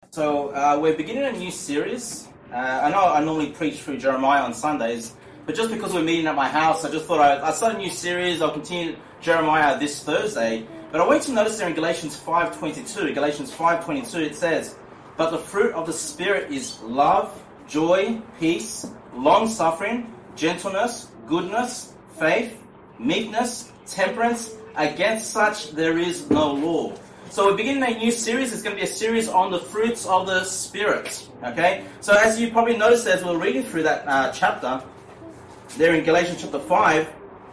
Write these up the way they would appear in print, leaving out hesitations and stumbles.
We're beginning a new series. I know I normally preach through Jeremiah on Sundays, but just because we're meeting at my house, I just thought I'd start a new series. I'll continue Jeremiah this Thursday. But I want you to notice there in Galatians 5:22, it says, "But the fruit of the Spirit is love, joy, peace, long-suffering, gentleness, goodness, faith, meekness, temperance. Against such there is no law." So we're beginning a new series. It's going to be a series on the fruits of the Spirit. Okay? So as you probably noticed as we're reading through that chapter, there in Galatians chapter 5,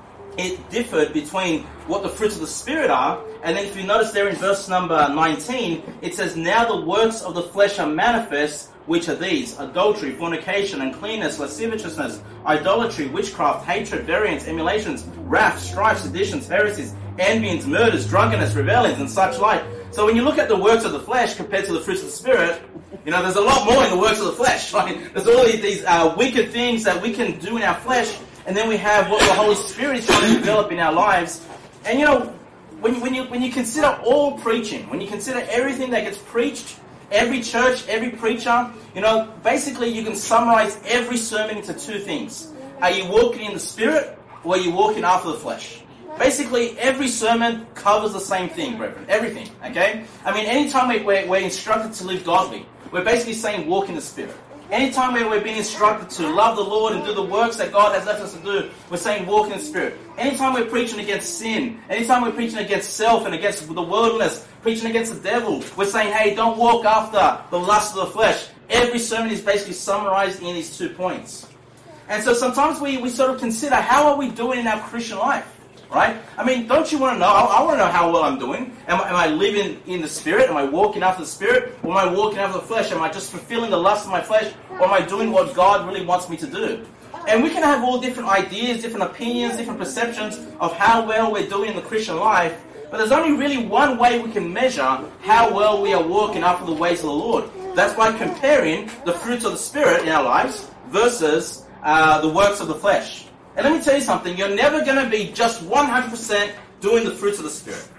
it differed between what the fruits of the Spirit are. And then if you notice there in verse number 19, it says, "Now the works of the flesh are manifest, which are these: adultery, fornication, uncleanness, lasciviousness, idolatry, witchcraft, hatred, variance, emulations, wrath, strife, seditions, heresies, envyings, murders, drunkenness, rebellions, and such like." So when you look at the works of the flesh compared to the fruits of the Spirit, you know, there's a lot more in the works of the flesh. Right? There's all these wicked things that we can do in our flesh, and then we have what the Holy Spirit is trying to develop in our lives. And you know, when you consider all preaching, when you consider everything that gets preached, every church, every preacher, you know, basically you can summarize every sermon into two things. Are you walking in the Spirit, or are you walking after the flesh? Basically, every sermon covers the same thing, brethren. Everything, okay? I mean, anytime we're instructed to live godly, we're basically saying walk in the Spirit. Anytime we're being instructed to love the Lord and do the works that God has left us to do, we're saying walk in the Spirit. Anytime we're preaching against sin, anytime we're preaching against self and against the worldliness, preaching against the devil, we're saying, hey, don't walk after the lust of the flesh. Every sermon is basically summarized in these 2 points. And so sometimes we sort of consider, how are we doing in our Christian life? Right? I mean, don't you want to know? I want to know how well I'm doing. Am I living in the Spirit? Am I walking after the Spirit? Or am I walking after the flesh? Am I just fulfilling the lust of my flesh? Or am I doing what God really wants me to do? And we can have all different ideas, different opinions, different perceptions of how well we're doing in the Christian life. But there's only really one way we can measure how well we are walking after the ways of the Lord. That's by comparing the fruits of the Spirit in our lives versus the works of the flesh. And let me tell you something, you're never going to be just 100% doing the fruits of the Spirit.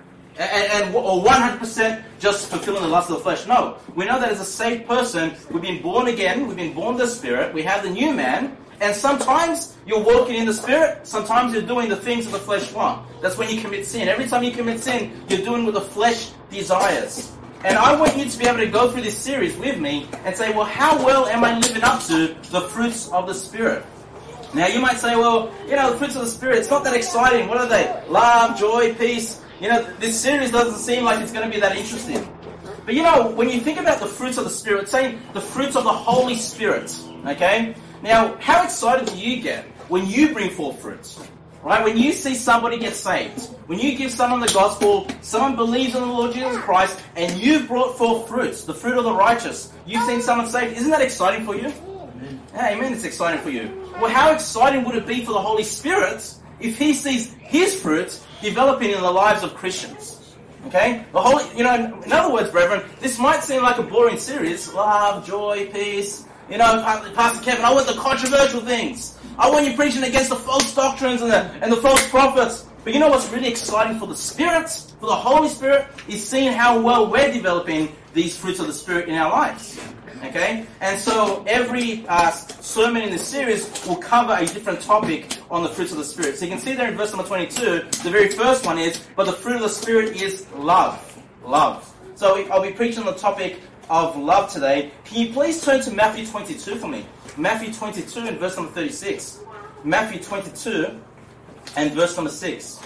Or 100% just fulfilling the lust of the flesh. No. We know that as a saved person, we've been born again, we've been born of the Spirit, we have the new man, and sometimes you're walking in the Spirit, sometimes you're doing the things of the flesh want. That's when you commit sin. Every time you commit sin, you're doing what the flesh desires. And I want you to be able to go through this series with me and say, well, how well am I living up to the fruits of the Spirit? Now, you might say, well, you know, the fruits of the Spirit, it's not that exciting. What are they? Love, joy, peace. You know, this series doesn't seem like it's going to be that interesting. But, you know, when you think about the fruits of the Spirit, it's saying the fruits of the Holy Spirit, okay? Now, how excited do you get when you bring forth fruits? Right? When you see somebody get saved, when you give someone the gospel, someone believes in the Lord Jesus Christ, and you've brought forth fruits, the fruit of the righteous, you've seen someone saved, isn't that exciting for you? Yeah, amen, it's exciting for you. Well, how exciting would it be for the Holy Spirit if He sees His fruits developing in the lives of Christians? Okay? In other words, brethren, this might seem like a boring series. Love, joy, peace. You know, Pastor Kevin, I want the controversial things. I want you preaching against the false doctrines and the false prophets. But you know what's really exciting for the Spirit, for the Holy Spirit, is seeing how well we're developing these fruits of the Spirit in our lives. Okay? And so every sermon in this series will cover a different topic on the fruits of the Spirit. So you can see there in verse number 22, the very first one is, but the fruit of the Spirit is love. Love. So I'll be preaching on the topic of love today. Can you please turn to Matthew 22 for me? Matthew 22 and verse number 36. Matthew 22 and verse number 6.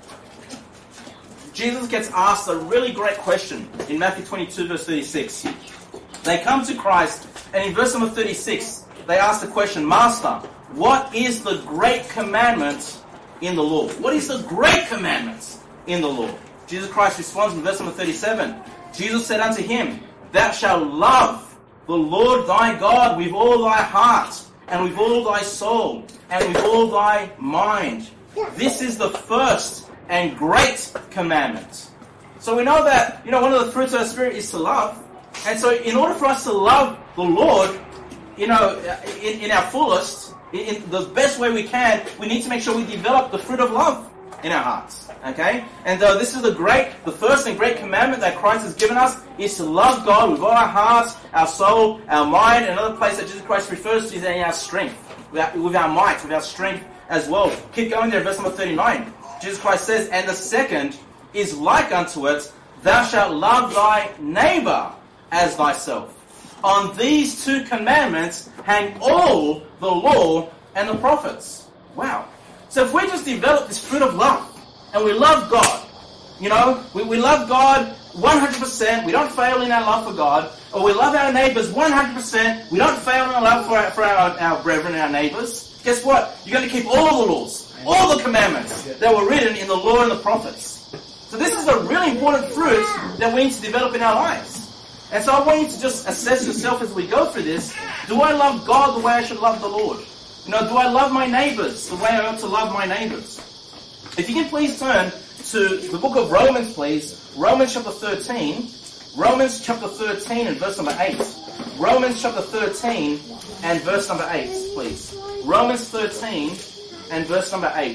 Jesus gets asked a really great question in Matthew 22 verse 36. They come to Christ, and in verse number 36, they ask the question, Master, what is the great commandment in the law? What is the great commandment in the law? Jesus Christ responds in verse number 37. Jesus said unto him, Thou shalt love the Lord thy God with all thy heart, and with all thy soul, and with all thy mind. This is the first and great commandment. So we know that, you know, one of the fruits of the Spirit is to love. And so in order for us to love the Lord, you know, in our fullest, in the best way we can, we need to make sure we develop the fruit of love. in our hearts. Okay? And this is the first and great commandment that Christ has given us is to love God with all our hearts, our soul, our mind. And another place that Jesus Christ refers to is in our strength, with our might, with our strength as well. Keep going there, verse number 39. Jesus Christ says, and the second is like unto it, thou shalt love thy neighbor as thyself. On these two commandments hang all the law and the prophets. Wow. So if we just develop this fruit of love, and we love God, you know, we love God 100%, we don't fail in our love for God, or we love our neighbors 100%, we don't fail in our love for our brethren and our neighbors, guess what? You're going to keep all the laws, all the commandments that were written in the law and the prophets. So this is a really important fruit that we need to develop in our lives. And so I want you to just assess yourself as we go through this. Do I love God the way I should love the Lord? You know, do I love my neighbors the way I ought to love my neighbors? If you can please turn to the book of Romans, please. Romans chapter 13. Romans chapter 13 and verse number 8. Romans chapter 13 and verse number 8, please. Romans 13 and verse number 8.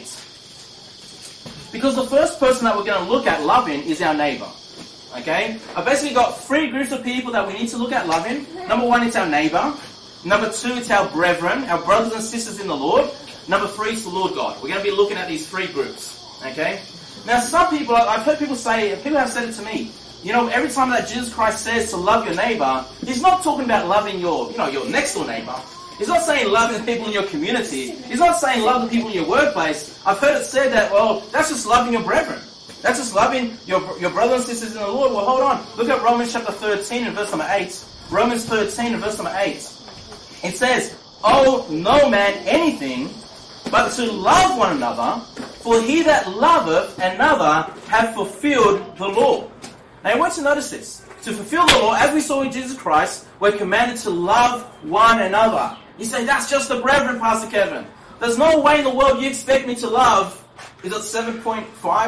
Because the first person that we're going to look at loving is our neighbor. Okay? I've basically got three groups of people that we need to look at loving. Number one, it's our neighbor. Number two, it's our brethren, our brothers and sisters in the Lord. Number three, it's the Lord God. We're going to be looking at these three groups. Okay? Now, some people, I've heard people say, people have said it to me, you know, every time that Jesus Christ says to love your neighbor, he's not talking about loving your next door neighbor. He's not saying love the people in your community. He's not saying love the people in your workplace. I've heard it said that, well, that's just loving your brethren. That's just loving your brothers and sisters in the Lord. Well, hold on. Look at Romans chapter 13 and verse number 8. Romans 13 and verse number 8. It says, owe no man anything but to love one another, for he that loveth another hath fulfilled the law. Now I want you to notice this. To fulfill the law, as we saw in Jesus Christ, we're commanded to love one another. You say, that's just the brethren, Pastor Kevin. There's no way in the world you expect me to love, is it 7.5,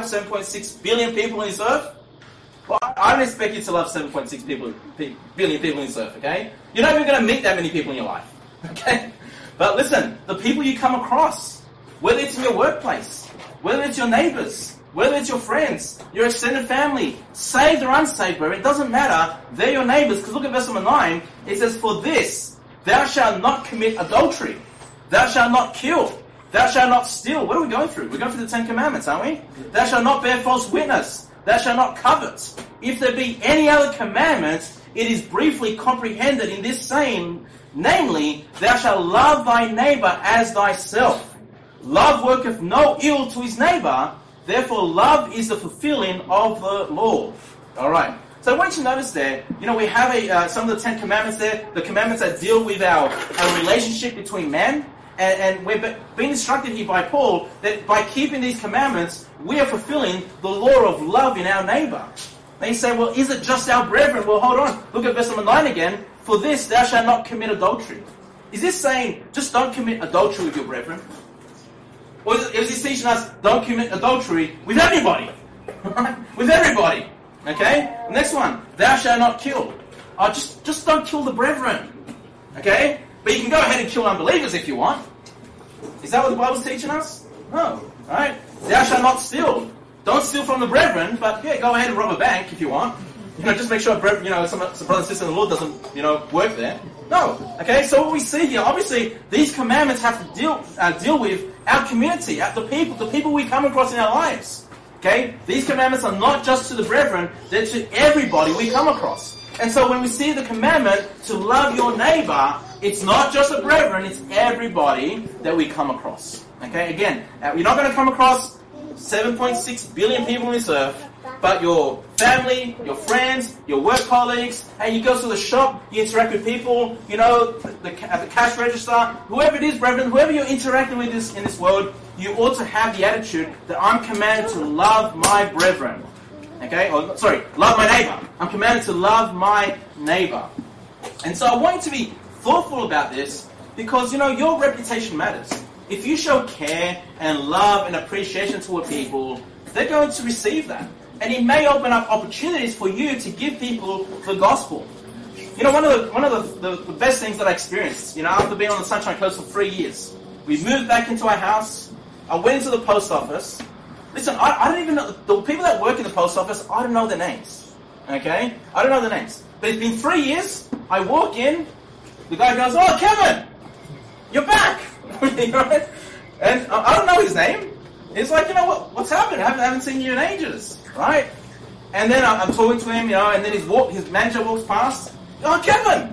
7.6 billion people on this earth? Well, I don't expect you to love 7.6 billion people in this earth, okay? You're not even going to meet that many people in your life, okay? But listen, the people you come across, whether it's in your workplace, whether it's your neighbors, whether it's your friends, your extended family, saved or unsaved, bro, it doesn't matter. They're your neighbors. Because look at verse number 9. It says, for this, thou shalt not commit adultery. Thou shalt not kill. Thou shalt not steal. What are we going through? We're going through the Ten Commandments, aren't we? Thou shalt not bear false witness. Thou shalt not covet. If there be any other commandment, it is briefly comprehended in this saying, namely, thou shalt love thy neighbor as thyself. Love worketh no ill to his neighbor, therefore love is the fulfilling of the law. Alright, so I want you to notice there, you know, we have some of the Ten Commandments there, the commandments that deal with our relationship between men, and we're being instructed here by Paul that by keeping these commandments, we are fulfilling the law of love in our neighbor. Now you say, well, is it just our brethren? Well, hold on, look at verse number 9 again. For this thou shalt not commit adultery. Is this saying, just don't commit adultery with your brethren? Or is this teaching us, don't commit adultery with everybody? With everybody. Okay? Next one. Thou shalt not kill. Oh, just don't kill the brethren. Okay? But you can go ahead and kill unbelievers if you want. Is that what the Bible's teaching us? No. Alright? Thou shalt not steal. Don't steal from the brethren, but yeah, go ahead and rob a bank if you want. You know, just make sure, you know, some brother and sister in the Lord doesn't, you know, work there. No. Okay, so what we see here, obviously, these commandments have to deal with our community, the people we come across in our lives. Okay? These commandments are not just to the brethren, they're to everybody we come across. And so when we see the commandment to love your neighbor, it's not just the brethren, it's everybody that we come across. Okay? Again, you're not going to come across 7.6 billion people on this earth, but your family, your friends, your work colleagues, and you go to the shop, you interact with people, you know, at the cash register, whoever it is, brethren, whoever you're interacting with in this world, you ought to have the attitude that I'm commanded to love my brethren. Okay? Or, sorry, love my neighbor. I'm commanded to love my neighbor. And so I want you to be thoughtful about this because, you know, your reputation matters. If you show care and love and appreciation toward people, they're going to receive that. And it may open up opportunities for you to give people the gospel. You know, one of the best things that I experienced, you know, after being on the Sunshine Coast for 3 years, we moved back into our house. I went into the post office, Listen, I don't even know, the people that work in the post office, I don't know their names. Okay? I don't know their names. But it's been 3 years, I walk in, the guy goes, "Oh, Kevin, you're back." Right? And I don't know his name. It's like, you know, what's happened? I haven't seen you in ages, right? And then I'm talking to him, you know, and then his manager walks past. "Oh, Kevin!"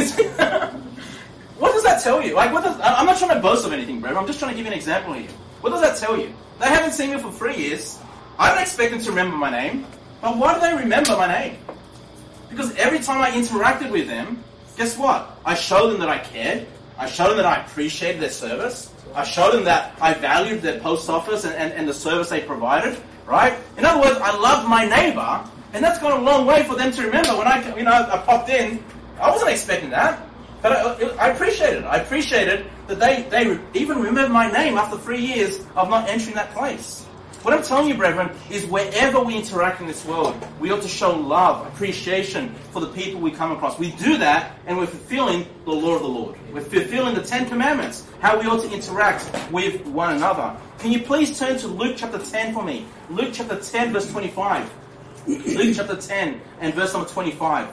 What does that tell you? Like, I'm not trying to boast of anything, bro. I'm just trying to give you an example here. What does that tell you? They haven't seen me for 3 years. I don't expect them to remember my name. But why do they remember my name? Because every time I interacted with them, guess what? I showed them that I cared. I showed them that I appreciated their service. I showed them that I valued their post office and the service they provided, right? In other words, I loved my neighbor, and that's gone a long way for them to remember. When I popped in, I wasn't expecting that, but I appreciated it. I appreciated that they even remembered my name after 3 years of not entering that place. What I'm telling you, brethren, is wherever we interact in this world, we ought to show love, appreciation for the people we come across. We do that, and we're fulfilling the law of the Lord. We're fulfilling the 10 Commandments, how we ought to interact with one another. Can you please turn to Luke chapter 10 for me? Luke chapter 10, verse 25. Luke chapter 10 and verse number 25.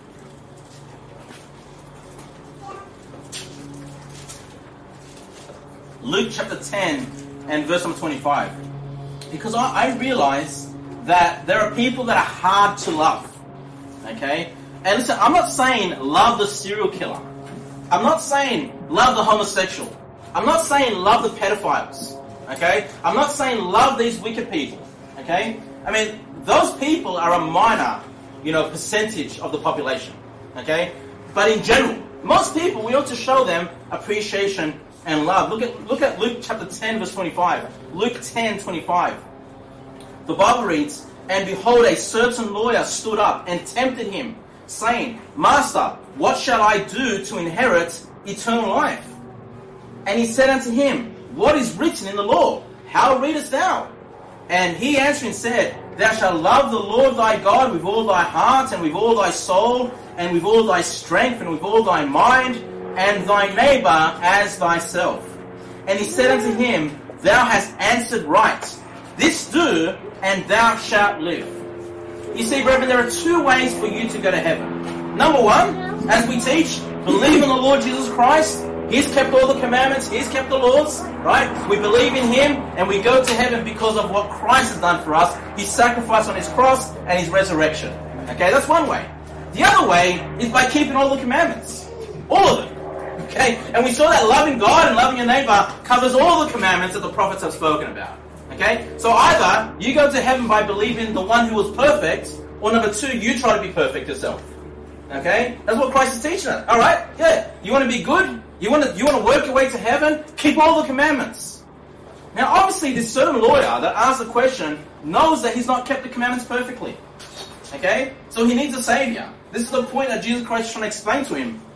Luke chapter 10 and verse number 25. Because I realize that there are people that are hard to love. Okay? And listen, I'm not saying love the serial killer. I'm not saying love the homosexual. I'm not saying love the pedophiles. Okay? I'm not saying love these wicked people. Okay? I mean, those people are a minor, percentage of the population. Okay? But in general, most people, we ought to show them appreciation and love. Look at Luke chapter 10, verse 25. Luke 10, 25. The Bible reads, "And behold, a certain lawyer stood up and tempted him, saying, Master, what shall I do to inherit eternal life? And he said unto him, What is written in the law? How readest thou? And he answering said, Thou shalt love the Lord thy God with all thy heart, and with all thy soul, and with all thy strength, and with all thy mind, and thy neighbor as thyself. And he said unto him, Thou hast answered right. This do, and thou shalt live." You see, brethren, there are 2 ways for you to go to heaven. Number 1, as we teach, believe in the Lord Jesus Christ. He's kept all the commandments. He's kept the laws, right? We believe in Him, and we go to heaven because of what Christ has done for us. His sacrifice on His cross and His resurrection. Okay, that's one way. The other way is by keeping all the commandments. All of them. Okay? And we saw that loving God and loving your neighbor covers all the commandments that the prophets have spoken about. Okay? So either you go to heaven by believing the one who was perfect, or number 2, you try to be perfect yourself. Okay? That's what Christ is teaching us. Alright? Yeah. You want to be good? You want to work your way to heaven? Keep all the commandments. Now obviously this certain lawyer that asked the question knows that he's not kept the commandments perfectly. Okay? So he needs a savior. This is the point that Jesus Christ is trying to explain to him.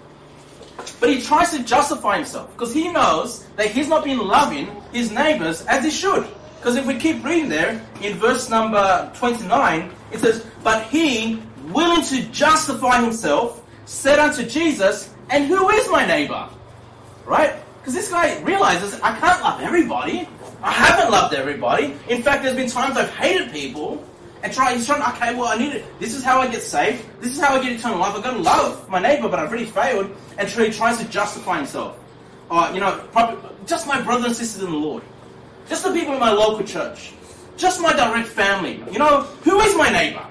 But he tries to justify himself because he knows that he's not been loving his neighbors as he should. Because if we keep reading there, in verse number 29, it says, "But he, willing to justify himself, said unto Jesus, And who is my neighbor?" Right? Because this guy realizes, I can't love everybody. I haven't loved everybody. In fact, there's been times I've hated people. And he's trying, okay, well, this is how I get saved. This is how I get eternal life. I've got to love my neighbor, but I've really failed. And he tries to justify himself. Probably just my brothers and sisters in the Lord. Just the people in my local church. Just my direct family. Who is my neighbor?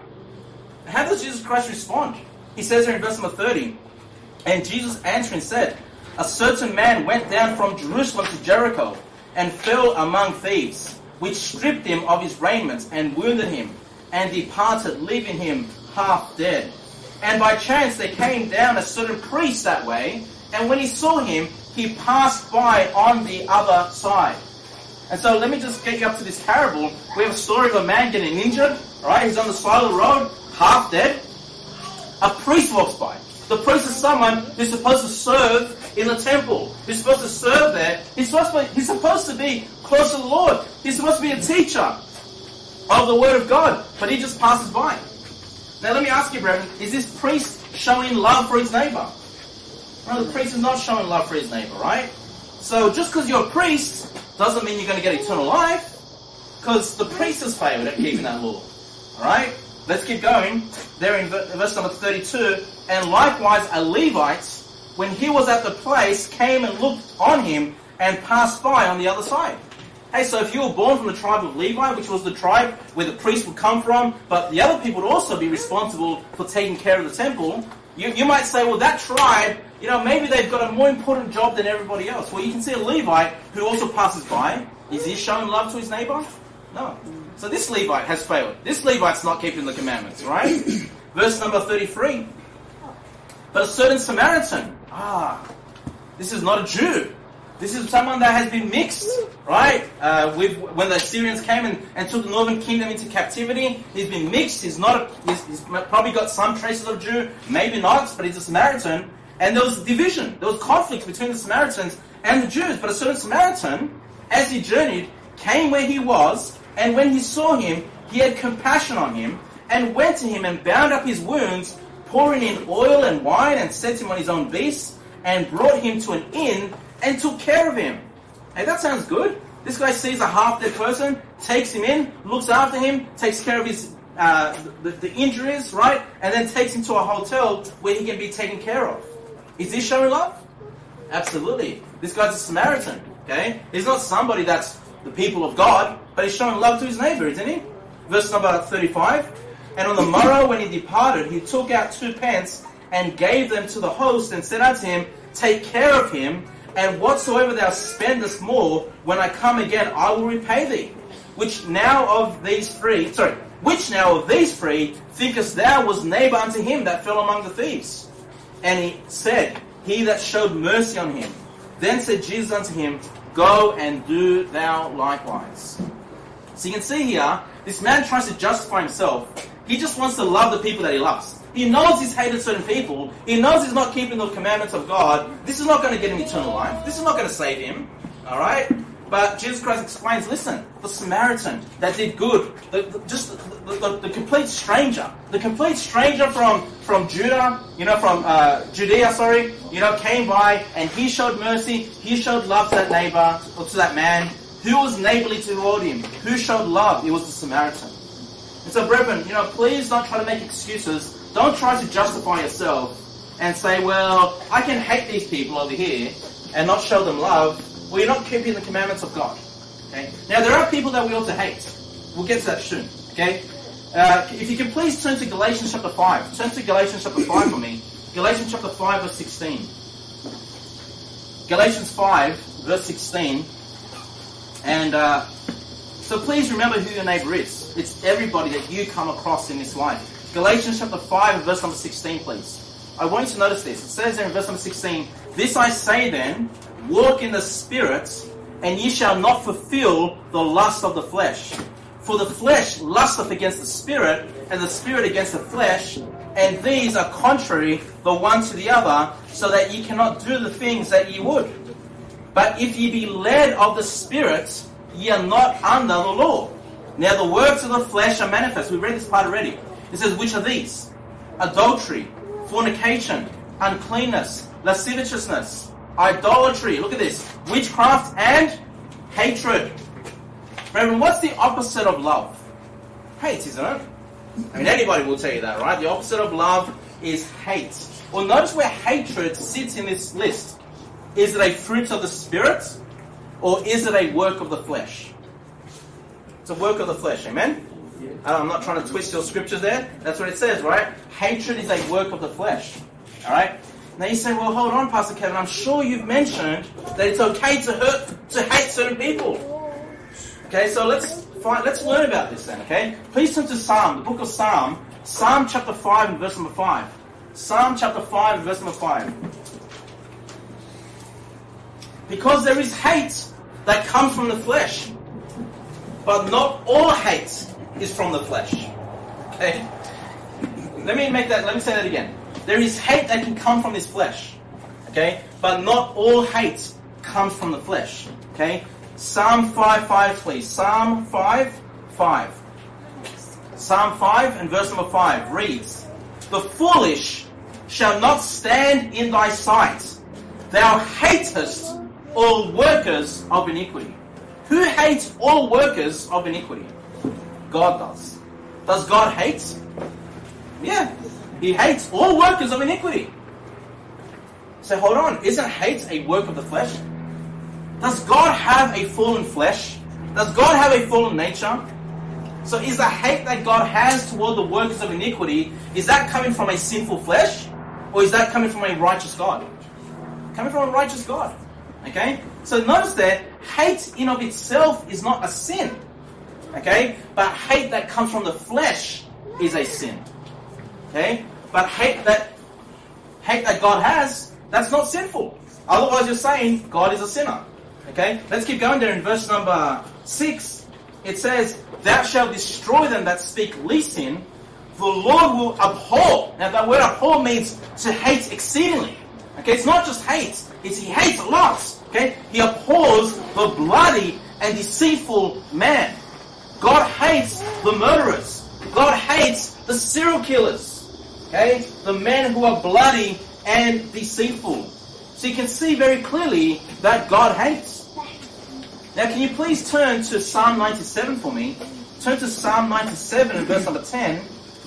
How does Jesus Christ respond? He says here in verse number 30, "And Jesus answering said, A certain man went down from Jerusalem to Jericho, and fell among thieves, which stripped him of his raiment, and wounded him, and departed, leaving him half dead. And by chance there came down a certain priest that way, and when he saw him, he passed by on the other side." And so let me just get you up to this parable. We have a story of a man getting injured, right? He's on the side of the road, half dead. A priest walks by. The priest is someone who's supposed to serve in the temple. He's supposed to serve there. He's supposed to be close to the Lord. He's supposed to be a teacher of the Word of God. But he just passes by. Now let me ask you, brethren, is this priest showing love for his neighbor? No, the priest is not showing love for his neighbor, right? So just because you're a priest doesn't mean you're going to get eternal life. Because the priest is favored at keeping that law. Alright? Let's keep going. There in verse number 32. And likewise a Levite, when he was at the place, came and looked on him and passed by on the other side. Hey, so if you were born from the tribe of Levi, which was the tribe where the priest would come from, but the other people would also be responsible for taking care of the temple, you might say, well, that tribe, maybe they've got a more important job than everybody else. Well, you can see a Levite who also passes by. Is he showing love to his neighbor? No. So this Levite has failed. This Levite's not keeping the commandments, right? Verse number 33. But a certain Samaritan, this is not a Jew. This is someone that has been mixed, right? When the Assyrians came and took the northern kingdom into captivity, he's been mixed. He's probably got some traces of Jew, maybe not, but he's a Samaritan. And there was division. There was conflict between the Samaritans and the Jews. But a certain Samaritan, as he journeyed, came where he was, and when he saw him, he had compassion on him, and went to him and bound up his wounds, pouring in oil and wine, and set him on his own beast, and brought him to an inn, and took care of him. Hey, that sounds good. This guy sees a half-dead person, takes him in, looks after him, takes care of his the injuries, right? And then takes him to a hotel where he can be taken care of. Is he showing love? Absolutely. This guy's a Samaritan, okay? He's not somebody that's the people of God, but he's showing love to his neighbor, isn't he? Verse number 35. And on the morrow when he departed, he took out 2 pence and gave them to the host and said unto him, Take care of him, and whatsoever thou spendest more, when I come again, I will repay thee. Which now of these three thinkest thou was neighbor unto him that fell among the thieves? And he said, He that showed mercy on him. Then said Jesus unto him, Go and do thou likewise. So you can see here, this man tries to justify himself. He just wants to love the people that he loves. He knows he's hated certain people. He knows he's not keeping the commandments of God. This is not going to get him eternal life. This is not going to save him. Alright? But Jesus Christ explains, listen, the Samaritan that did good, the complete stranger. The complete stranger from Judah, Judea, came by and he showed mercy, he showed love to that neighbor, or to that man. Who was neighborly toward him? Who showed love? It was the Samaritan. And so, brethren, please don't try to make excuses. Don't try to justify yourself and say, well, I can hate these people over here and not show them love. Well, you're not keeping the commandments of God. Okay? Now, there are people that we ought to hate. We'll get to that soon. Okay? If you can please turn to Galatians chapter 5. Turn to Galatians chapter 5 for me. Galatians chapter 5, verse 16. Galatians 5, verse 16. And so please remember who your neighbor is. It's everybody that you come across in this life. Galatians chapter 5 and verse number 16, please. I want you to notice this. It says there in verse number 16, This I say then, walk in the Spirit, and ye shall not fulfill the lust of the flesh. For the flesh lusteth against the Spirit, and the Spirit against the flesh, and these are contrary the one to the other, so that ye cannot do the things that ye would. But if ye be led of the Spirit, ye are not under the law. Now the works of the flesh are manifest. We read this part already. It says, which are these? Adultery, fornication, uncleanness, lasciviousness, idolatry, look at this, witchcraft and hatred. Brethren, what's the opposite of love? Hate, isn't it? I mean, anybody will tell you that, right? The opposite of love is hate. Well, notice where hatred sits in this list. Is it a fruit of the Spirit, or is it a work of the flesh? It's a work of the flesh, amen? I'm not trying to twist your scriptures there. That's what it says, right? Hatred is a work of the flesh. Alright? Now you say, well, hold on, Pastor Kevin. I'm sure you've mentioned that it's okay to hate certain people. Okay, so let's learn about this then, okay? Please turn to Psalm, the book of Psalm. Psalm chapter 5 and verse number 5. Psalm chapter 5 and verse number 5. Because there is hate that comes from the flesh, but not all hate is from the flesh. Okay? Let me say that again. There is hate that can come from this flesh. Okay? But not all hate comes from the flesh. Okay? Psalm 5:5, please. Psalm 5:5. Psalm 5 and verse number 5 reads, The foolish shall not stand in thy sight. Thou hatest all workers of iniquity. Who hates all workers of iniquity? God does. Does God hate? Yeah. He hates all workers of iniquity. So hold on. Isn't hate a work of the flesh? Does God have a fallen flesh? Does God have a fallen nature? So is the hate that God has toward the workers of iniquity, is that coming from a sinful flesh? Or is that coming from a righteous God? Coming from a righteous God. Okay? So notice that hate in of itself is not a sin. Okay? But hate that comes from the flesh is a sin. Okay? But hate that God has, that's not sinful. Otherwise you're saying God is a sinner. Okay? Let's keep going there in verse number 6. It says, "Thou shalt destroy them that speak leasing, the Lord will abhor." Now that word abhor means to hate exceedingly. Okay, it's not just hate, it's he hates a lot. Okay, he abhors the bloody and deceitful man. God hates the murderers. God hates the serial killers. Okay, the men who are bloody and deceitful. So you can see very clearly that God hates. Now can you please turn to Psalm 97 for me? Turn to Psalm 97 and verse number 10.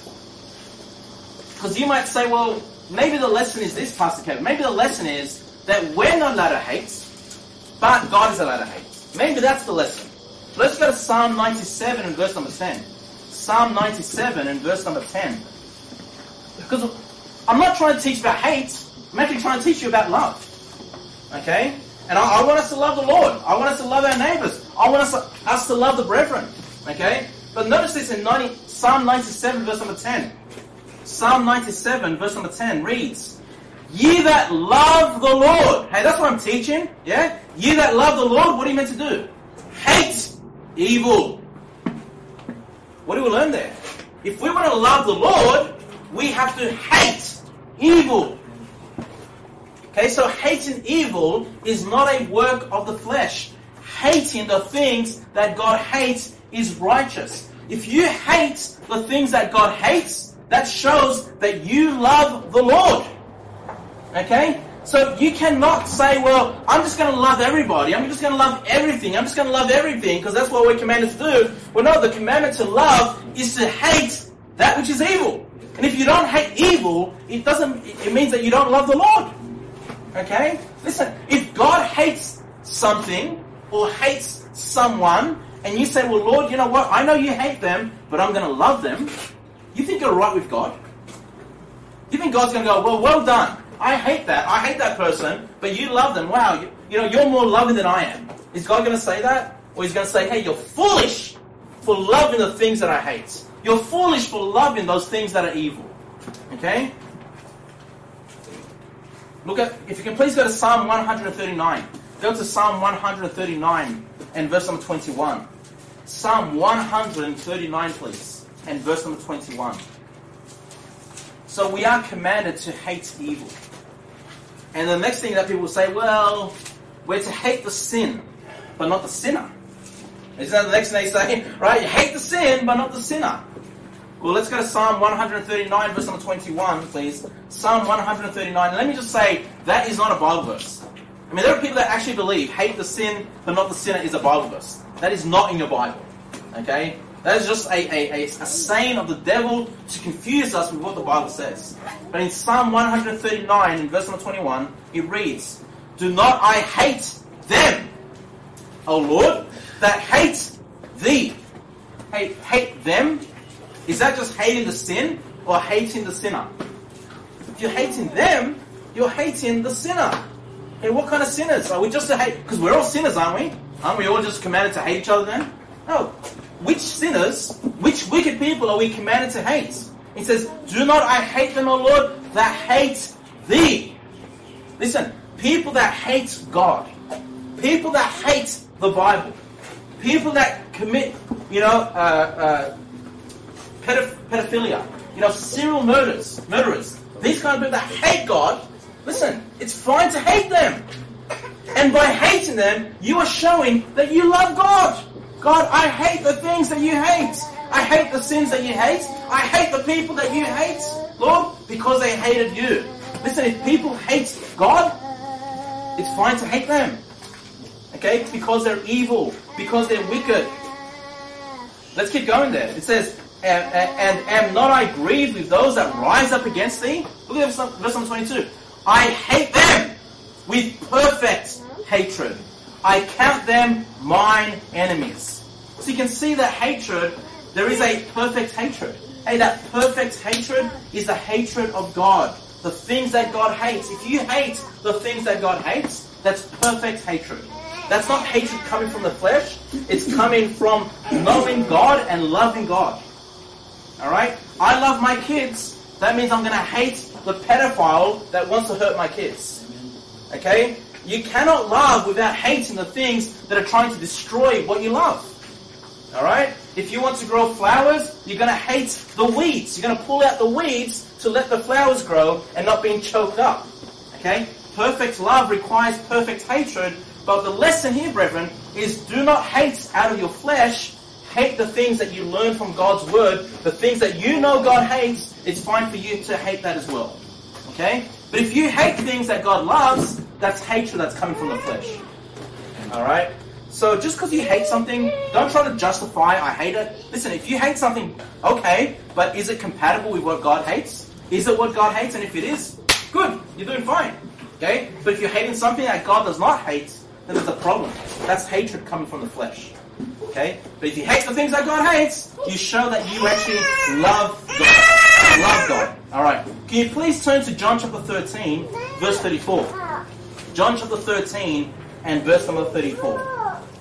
Because you might say, well, maybe the lesson is this, Pastor Kevin. Maybe the lesson is that we're not allowed to hate, but God is allowed to hate. Maybe that's the lesson. Let's go to Psalm 97 and verse number 10. Psalm 97 and verse number 10. Because I'm not trying to teach about hate. I'm actually trying to teach you about love. Okay? And I want us to love the Lord. I want us to love our neighbours. I want us to love the brethren. Okay? But notice this in Psalm 97 verse number 10. Psalm 97 verse number 10 reads, "Ye that love the Lord." Hey, that's what I'm teaching. Yeah? Ye that love the Lord, what are you meant to do? Hate evil. What do we learn there? If we want to love the Lord, we have to hate evil. Okay, so hating evil is not a work of the flesh. Hating the things that God hates is righteous. If you hate the things that God hates, that shows that you love the Lord. Okay? So you cannot say, well, I'm just going to love everybody. I'm just going to love everything. I'm just going to love everything because that's what we're commanded to do. Well, no, the commandment to love is to hate that which is evil. And if you don't hate evil, it means that you don't love the Lord. Okay? Listen, if God hates something or hates someone, and you say, well, Lord, you know what? I know you hate them, but I'm going to love them. You think you're right with God? You think God's going to go, well done. I hate that. I hate that person, but you love them. Wow, you're more loving than I am. Is God going to say that? Or he's going to say, hey, you're foolish for loving the things that I hate. You're foolish for loving those things that are evil. Okay? Look at, if you can please go to Psalm 139. Go to Psalm 139 and verse number 21. Psalm 139, please, and verse number 21. So we are commanded to hate evil. And the next thing that people will say, well, we're to hate the sin, but not the sinner. Isn't that the next thing they say? Right? You hate the sin, but not the sinner. Well, let's go to Psalm 139, verse number 21, please. Psalm 139. Let me just say, that is not a Bible verse. I mean, there are people that actually believe hate the sin, but not the sinner is a Bible verse. That is not in your Bible. Okay? That is just a saying of the devil to confuse us with what the Bible says. But in Psalm 139, in verse number 21, it reads, "Do not I hate them, O Lord, that hate thee." Hate them? Is that just hating the sin or hating the sinner? If you're hating them, you're hating the sinner. Hey, what kind of sinners? Are we just to hate? Because we're all sinners, aren't we? Aren't we all just commanded to hate each other then? No. Which sinners, which wicked people are we commanded to hate? It says, "Do not I hate them, O Lord, that hate thee." Listen, people that hate God, people that hate the Bible, people that commit, pedophilia, serial murderers, these kind of people that hate God, listen, it's fine to hate them. And by hating them, you are showing that you love God. God, I hate the things that you hate. I hate the sins that you hate. I hate the people that you hate, Lord, because they hated you. Listen, if people hate God, it's fine to hate them. Okay? Because they're evil. Because they're wicked. Let's keep going there. It says, and am not I grieved with those that rise up against thee? Look at verse number 22. I hate them with perfect hatred. I count them mine enemies. So you can see that hatred, there is a perfect hatred. Hey, that perfect hatred is the hatred of God. The things that God hates. If you hate the things that God hates, that's perfect hatred. That's not hatred coming from the flesh. It's coming from knowing God and loving God. Alright? I love my kids. That means I'm going to hate the pedophile that wants to hurt my kids. Okay? You cannot love without hating the things that are trying to destroy what you love. Alright? If you want to grow flowers, you're going to hate the weeds. You're going to pull out the weeds to let the flowers grow and not being choked up. Okay? Perfect love requires perfect hatred. But the lesson here, brethren, is do not hate out of your flesh. Hate the things that you learn from God's word. The things that you know God hates, it's fine for you to hate that as well. Okay? But if you hate things that God loves, that's hatred that's coming from the flesh. Alright? So just because you hate something, don't try to justify, I hate it. Listen, if you hate something, okay, but is it compatible with what God hates? Is it what God hates? And if it is, good, you're doing fine. Okay? But if you're hating something that God does not hate, then there's a problem. That's hatred coming from the flesh. Okay? But if you hate the things that God hates, you show that you actually love God. Love God. Alright. Can you please turn to John chapter 13, verse 34. John chapter 13 and verse number 34.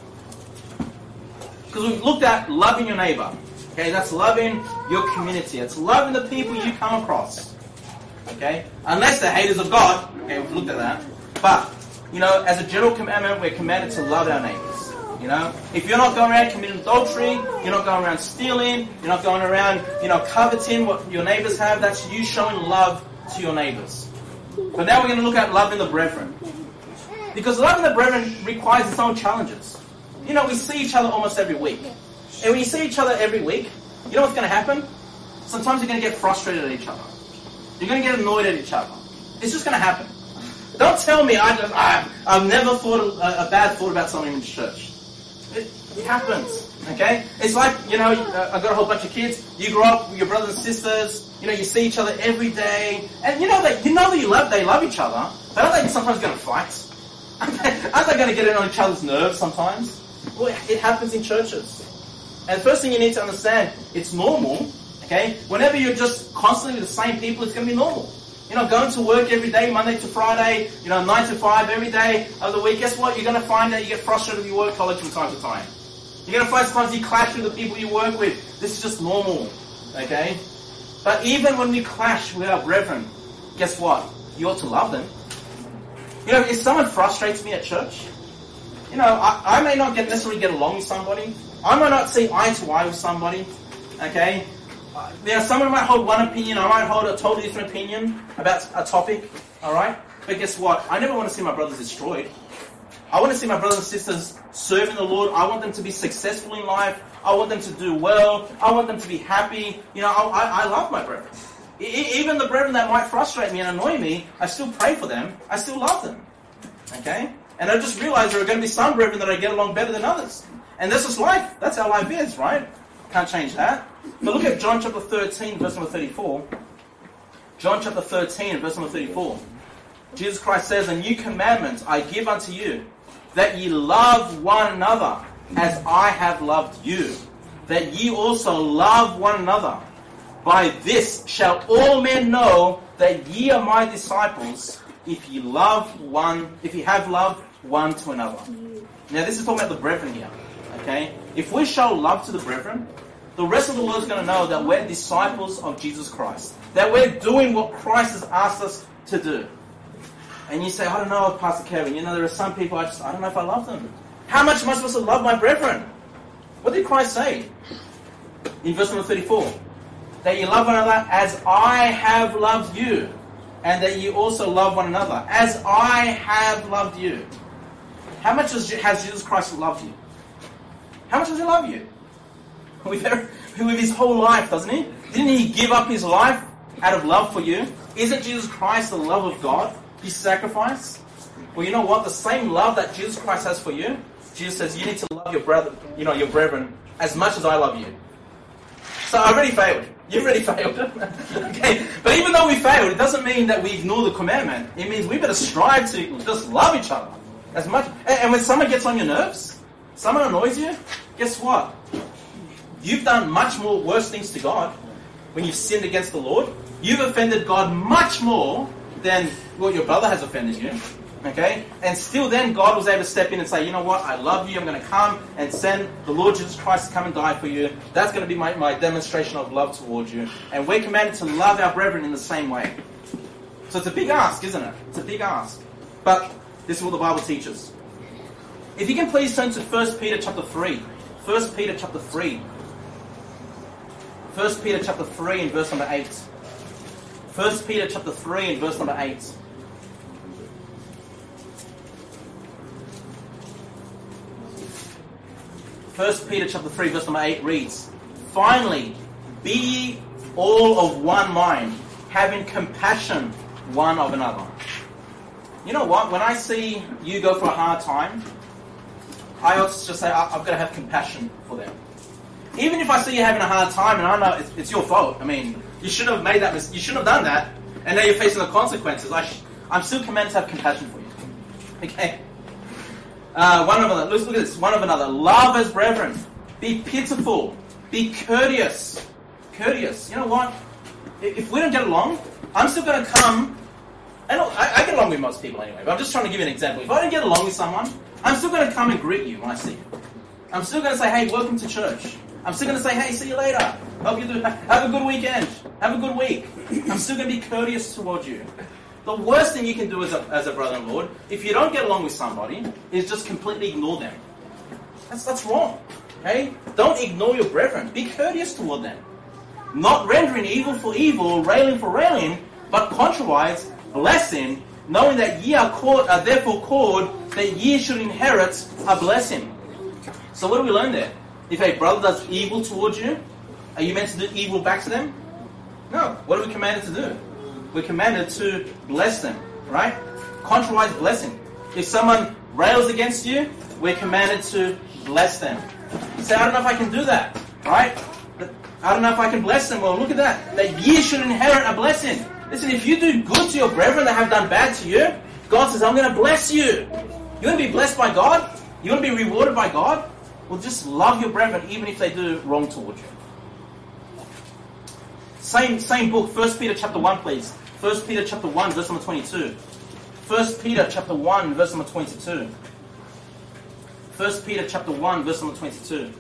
Because we've looked at loving your neighbor. Okay, that's loving your community. It's loving the people you come across. Okay? Unless they're haters of God. Okay, we've looked at that. But, as a general commandment, we're commanded to love our neighbors. If you're not going around committing adultery, you're not going around stealing, you're not going around, coveting what your neighbors have, that's you showing love to your neighbors. But now we're going to look at loving the brethren. Because loving the brethren requires its own challenges. We see each other almost every week. And when you see each other every week, you know what's going to happen? Sometimes you're going to get frustrated at each other. You're going to get annoyed at each other. It's just going to happen. Don't tell me I've never thought a bad thought about something in church. It happens, okay? It's like, I've got a whole bunch of kids. You grow up with your brothers and sisters. You see each other every day. And they love each other. But aren't they sometimes going to fight? Aren't they going to get in on each other's nerves sometimes? Well, it happens in churches. And the first thing you need to understand, it's normal, okay? Whenever you're just constantly with the same people, it's going to be normal. Going to work every day, Monday to Friday, 9 to 5 every day of the week, guess what? You're going to find that you get frustrated with your work colleagues from time to time. You're going to find sometimes you clash with the people you work with. This is just normal, okay? But even when we clash with our brethren, guess what? You ought to love them. If someone frustrates me at church, I may not necessarily get along with somebody. I might not see eye to eye with somebody, okay? Someone might hold one opinion, I might hold a totally different opinion about a topic, alright? But guess what? I never want to see my brothers destroyed. I want to see my brothers and sisters serving the Lord. I want them to be successful in life. I want them to do well. I want them to be happy. I love my brethren. Even the brethren that might frustrate me and annoy me, I still pray for them. I still love them. Okay? And I just realize there are going to be some brethren that I get along better than others. And this is life. That's how life is, right? Can't change that. But look at John chapter 13, verse number 34. John chapter 13, verse number 34. Jesus Christ says, "A new commandment I give unto you, that ye love one another, as I have loved you, that ye also love one another. By this shall all men know that ye are my disciples, if ye have loved one to another." Now this is talking about the brethren here. Okay? If we show love to the brethren, the rest of the world is going to know that we're disciples of Jesus Christ. That we're doing what Christ has asked us to do. And you say, I don't know, Pastor Kevin, there are some people I don't know if I love them. How much am I supposed to love my brethren? What did Christ say? In verse number 34. That you love one another as I have loved you. And that you also love one another. As I have loved you. How much has Jesus Christ loved you? How much does he love you? With his whole life, doesn't he? Didn't he give up his life out of love for you? Isn't Jesus Christ the love of God? His sacrifice? Well, you know what? The same love that Jesus Christ has for you, Jesus says, you need to love your brother, your brethren, as much as I love you. So I already failed. You've already failed. Okay? But even though we failed, it doesn't mean that we ignore the commandment. It means we better strive to just love each other as much. And when someone gets on your nerves, someone annoys you, guess what? You've done much more worse things to God when you've sinned against the Lord. You've offended God much more than what your brother has offended you. Okay? And still then God was able to step in and say, you know what, I love you, I'm going to come and send the Lord Jesus Christ to come and die for you. That's going to be my demonstration of love towards you. And we're commanded to love our brethren in the same way. So it's a big ask, isn't it? It's a big ask. But this is what the Bible teaches. If you can please turn to 1 Peter chapter 3. 1 Peter chapter 3. 1 Peter chapter 3 and verse number 8. 1 Peter chapter 3 and verse number 8. 1 Peter chapter 3 verse number 8 reads, finally, be ye all of one mind, having compassion one of another. You know what? When I see you go for a hard time, I also just say, I've got to have compassion for them. Even if I see you having a hard time and I know it's your fault. I mean, you shouldn't have made that mistake. You shouldn't have done that. And now you're facing the consequences. I'm still commanded to have compassion for you. Okay? One of another. Let's look at this. One of another. Love as brethren. Be pitiful. Be courteous. Courteous. You know what? If we don't get along, I'm still going to come. I get along with most people anyway, but I'm just trying to give you an example. If I don't get along with someone, I'm still going to come and greet you when I see you. I'm still going to say, hey, welcome to church. I'm still going to say, hey, see you later. Hope you have a good weekend. Have a good week. I'm still going to be courteous towards you. The worst thing you can do as a brother in Lord, if you don't get along with somebody, is just completely ignore them. That's wrong. Okay? Don't ignore your brethren. Be courteous toward them. Not rendering evil for evil or railing for railing, but contrariwise, blessing, knowing that ye are therefore called that ye should inherit a blessing. So what do we learn there? If a brother does evil towards you, are you meant to do evil back to them? No. What are we commanded to do? We're commanded to bless them, right? Contrariwise blessing. If someone rails against you, we're commanded to bless them. You say, I don't know if I can do that, right? I don't know if I can bless them. Well, look at that. That ye should inherit a blessing. Listen, if you do good to your brethren that have done bad to you, God says, I'm going to bless you. You want to be blessed by God? You want to be rewarded by God? Well, just love your brethren even if they do wrong towards you. Same book, 1 Peter chapter 1, please. 1 Peter chapter 1, verse number 22. 1 Peter chapter 1, verse number 22. 1 Peter chapter 1, verse number 22.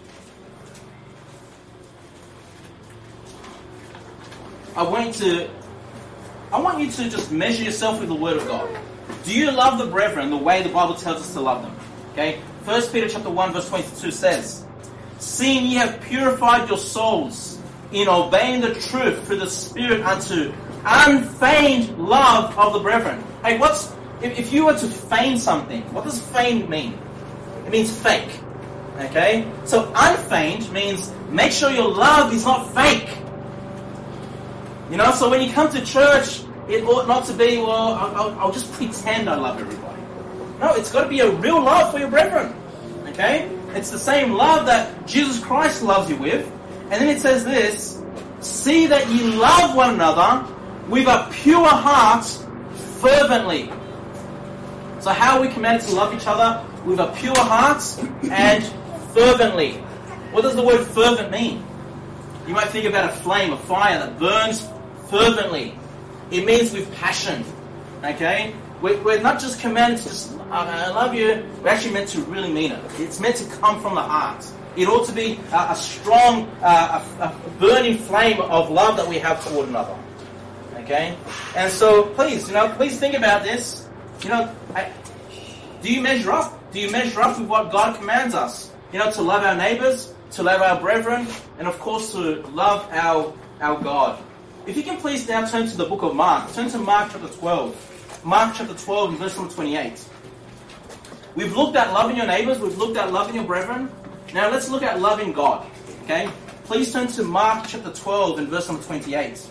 I want you to just measure yourself with the Word of God. Do you love the brethren the way the Bible tells us to love them? Okay? 1 Peter chapter 1, verse 22 says, seeing ye have purified your souls in obeying the truth through the Spirit unto unfeigned love of the brethren. Hey, if you were to feign something, what does feign mean? It means fake. Okay? So unfeigned means make sure your love is not fake. You know, so when you come to church, it ought not to be, well, I'll just pretend I love everybody. No, it's got to be a real love for your brethren. Okay? It's the same love that Jesus Christ loves you with. And then it says this, see that ye love one another with a pure heart fervently. So how are we commanded to love each other? With a pure heart and fervently. What does the word fervent mean? You might think about a flame, a fire that burns fervently. It means with passion. Okay? We're not just commanded to just, I love you. We're actually meant to really mean it. It's meant to come from the heart. It ought to be a strong, a burning flame of love that we have toward another. Okay? And so, please think about this. Do you measure up? Do you measure up with what God commands us? To love our neighbors, to love our brethren, and of course to love our God. If you can please now turn to the book of Mark. Turn to Mark chapter 12. Mark chapter 12 and verse number 28. We've looked at loving your neighbors. We've looked at loving your brethren. Now let's look at loving God. Okay? Please turn to Mark chapter 12 and verse number 28.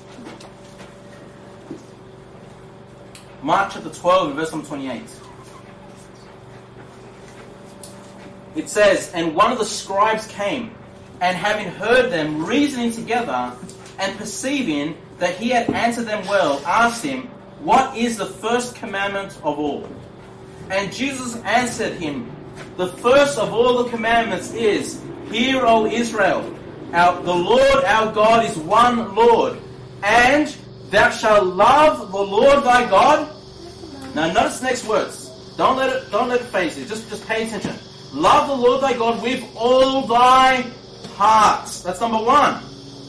Mark chapter 12 and verse number 28. it says, "And one of the scribes came, and having heard them reasoning together, and perceiving that he had answered them well, asked him, What is the first commandment of all? And Jesus answered him, The first of all the commandments is, Hear, O Israel, the Lord our God is one Lord, and thou shalt love the Lord thy God." Now notice the next words. Don't let it phase you. Just pay attention. Love the Lord thy God with all thy heart. That's number one.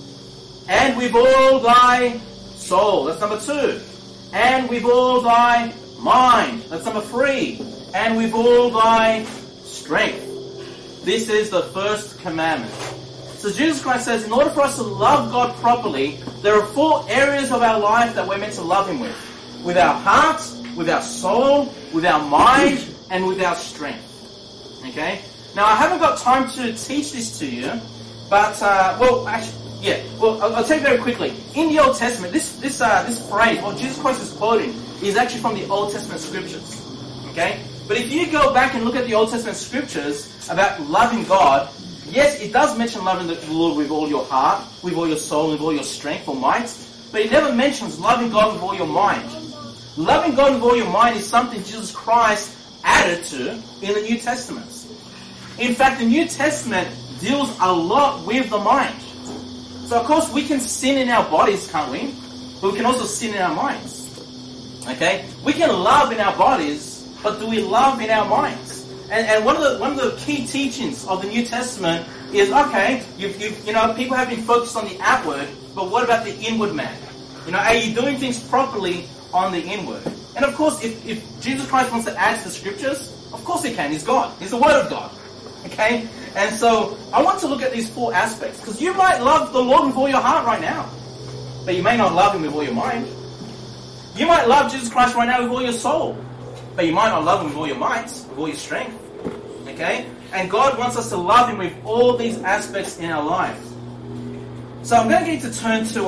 And with all thy soul. That's number two. And with all thy mind. That's number three. And with all thy strength. This is the first commandment. So Jesus Christ says, in order for us to love God properly, there are 4 areas of our life that we're meant to love Him with. With our heart, with our soul, with our mind, and with our strength. Okay? Now, I haven't got time to teach this to you, but, I'll tell you very quickly. In the Old Testament, this phrase, what Jesus Christ is quoting, is actually from the Old Testament scriptures. Okay? But if you go back and look at the Old Testament scriptures about loving God, yes, it does mention loving the Lord with all your heart, with all your soul, with all your strength or might, but it never mentions loving God with all your mind. Loving God with all your mind is something Jesus Christ added to in the New Testament. In fact, the New Testament deals a lot with the mind. So, of course, we can sin in our bodies, can't we? But we can also sin in our minds. Okay? We can love in our bodies, but do we love in our minds? And one of the key teachings of the New Testament is, okay, people have been focused on the outward, but what about the inward man? Are you doing things properly on the inward? And of course, if Jesus Christ wants to add to the scriptures, of course He can. He's God. He's the Word of God. Okay? And so, I want to look at these 4 aspects, because you might love the Lord with all your heart right now, but you may not love Him with all your mind. You might love Jesus Christ right now with all your soul, but you might not love Him with all your might, with all your strength. Okay? And God wants us to love Him with all these aspects in our life. So I'm going to get you to turn to...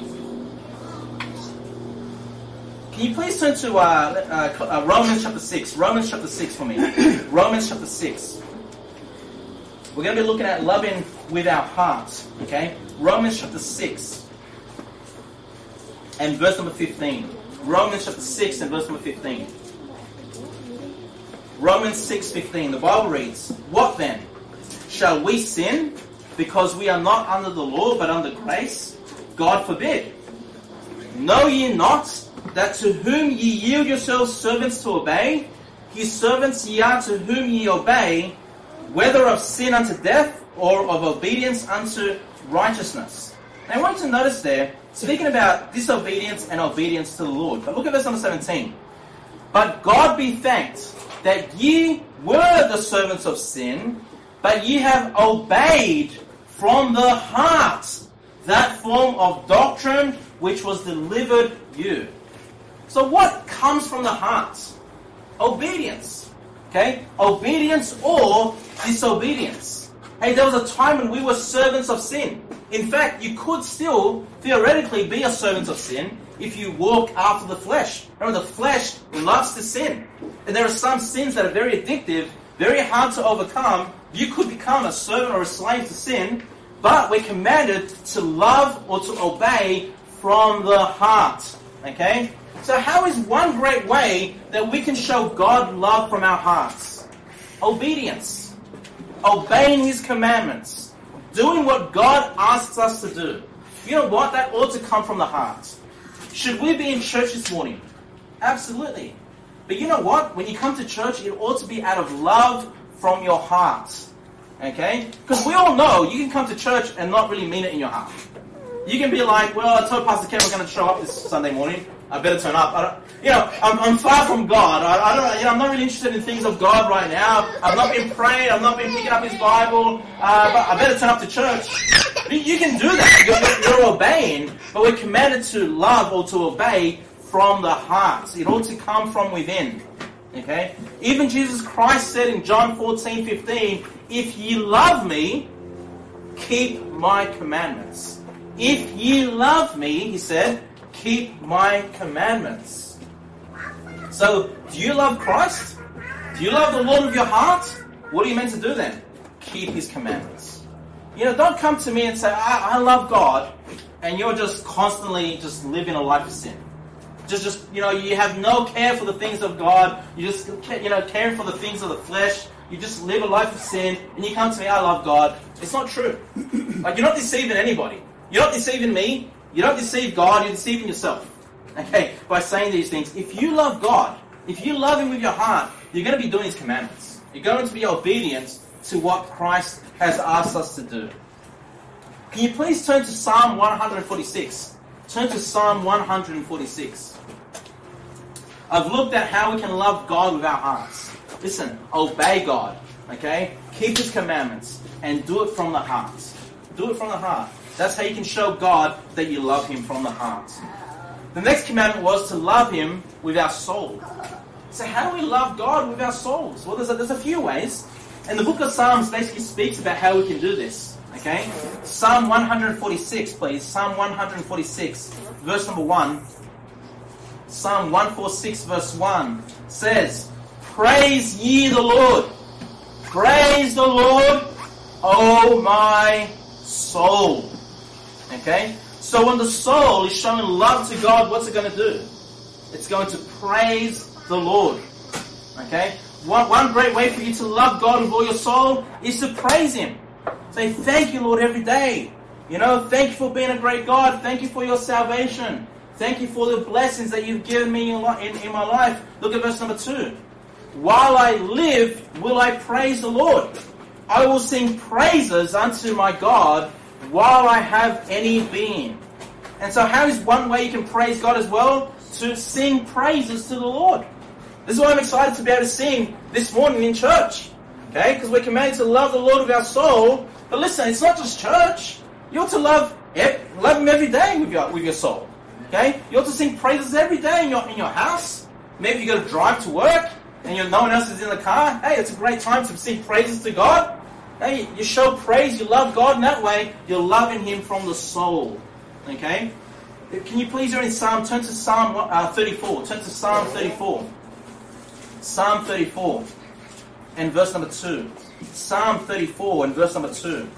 can you please turn to Romans chapter 6? Romans chapter 6 for me. Romans chapter 6. We're going to be looking at loving with our heart. Okay? Romans chapter 6 and verse number 15. Romans chapter 6 and verse number 15. Romans 6:15. The Bible reads, "What then? Shall we sin because we are not under the law but under grace? God forbid. Know ye not that to whom ye yield yourselves servants to obey, his servants ye are to whom ye obey, whether of sin unto death or of obedience unto righteousness." Now I want you to notice there, speaking about disobedience and obedience to the Lord. But look at verse number 17. "But God be thanked that ye were the servants of sin, but ye have obeyed from the heart that form of doctrine which was delivered you." So what comes from the heart? Obedience. Okay? Obedience or disobedience. Hey, there was a time when we were servants of sin. In fact, you could still theoretically be a servant of sin if you walk after the flesh. Remember, the flesh loves to sin. And there are some sins that are very addictive, very hard to overcome. You could become a servant or a slave to sin, but we're commanded to love or to obey from the heart. Okay? So how is one great way that we can show God love from our hearts? Obedience. Obeying His commandments. Doing what God asks us to do. You know what? That ought to come from the heart. Should we be in church this morning? Absolutely. But you know what? When you come to church, it ought to be out of love from your heart. Okay? Because we all know you can come to church and not really mean it in your heart. You can be like, well, I told Pastor Ken we're going to show up this Sunday morning. I better turn up. I'm far from God. I'm not really interested in things of God right now. I've not been praying. I've not been picking up His Bible. But I better turn up to church. You can do that. You're obeying. But we're commanded to love or to obey from the heart. It ought to come from within. Okay? Even Jesus Christ said in John 14:15, "If ye love me, keep my commandments." If ye love me, He said, keep my commandments. So, do you love Christ? Do you love the Lord of your heart? What are you meant to do then? Keep His commandments. Don't come to me and say, I love God, and you're just constantly just living a life of sin. You have no care for the things of God. You just, caring for the things of the flesh. You just live a life of sin, and you come to me, I love God. It's not true. You're not deceiving anybody. You're not deceiving me. You don't deceive God. You're deceiving yourself. Okay, by saying these things. If you love God, if you love Him with your heart, you're going to be doing His commandments. You're going to be obedient to what Christ has asked us to do. Can you please turn to Psalm 146? Turn to Psalm 146. I've looked at how we can love God with our hearts. Listen, obey God, okay? Keep His commandments and do it from the heart. Do it from the heart. That's how you can show God that you love Him from the heart. The next commandment was to love Him with our soul. So how do we love God with our souls? Well, there's a few ways. And the book of Psalms basically speaks about how we can do this. Okay? Psalm 146, please. Psalm 146, verse number 1. Psalm 146, verse 1 says, Praise ye the Lord. Praise the Lord, O my soul. Okay? So when the soul is showing love to God, what's it going to do? It's going to praise the Lord. Okay? One great way for you to love God with all your soul is to praise Him. Say, thank you, Lord, every day. Thank you for being a great God. Thank you for your salvation. Thank you for the blessings that you've given me in my life. Look at verse number 2. While I live, will I praise the Lord. I will sing praises unto my God while I have any being. And so how is one way you can praise God as well? To sing praises to the Lord. This is why I'm excited to be able to sing this morning in church. Okay? Because we're commanded to love the Lord with our soul. But listen, it's not just church. You ought to love Him every day with your soul. Okay? You ought to sing praises every day in your house. Maybe you got to drive to work and no one else is in the car. Hey, it's a great time to sing praises to God. Hey, you show praise, you love God in that way. You're loving Him from the soul. Okay? Can you please, you're in Psalm, turn to Psalm 34. Turn to Psalm 34. Psalm 34 and verse number 2. Psalm 34 and verse number 2.